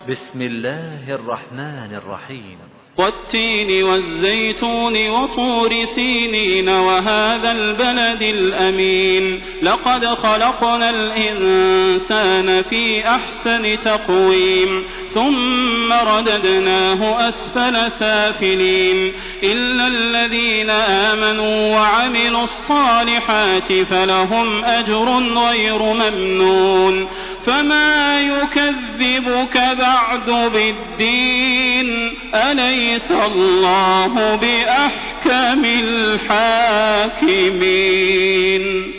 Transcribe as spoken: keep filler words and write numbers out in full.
بسم الله الرحمن الرحيم. والتين والزيتون وطور سينين وهذا البلد الأمين لقد خلقنا الإنسان في أحسن تقويم ثم رددناه أسفل سافلين إلا الذين آمنوا وعملوا الصالحات فلهم أجر غير ممنون فما يكذبك بعد بالدين أليس الله بأحكم الحاكمين.